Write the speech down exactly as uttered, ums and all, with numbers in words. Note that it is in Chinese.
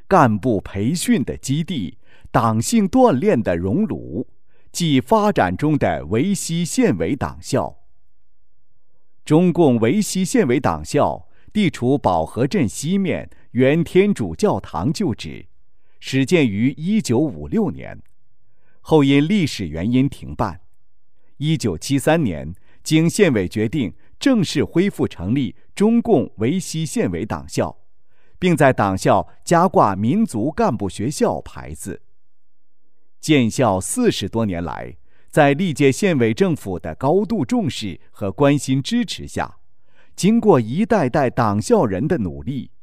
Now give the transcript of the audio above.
干部培训的基地、党性锻炼的熔炉，即发展中的维西县委党校。中共维西县委党校地处保和镇西面原天主教堂旧址，始建于一九五六年，后因历史原因停办。一九七三年，经县委决定，正式恢复成立中共维西县委党校，并在党校加挂民族干部学校牌子。建校四十多年来，在历届县委政府的高度重视和关心支持下，经过一代代党校人的努力，